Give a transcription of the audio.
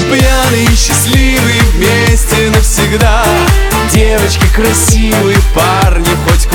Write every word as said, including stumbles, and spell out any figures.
пьяные, счастливые, вместе навсегда. Девочки красивые, парни хоть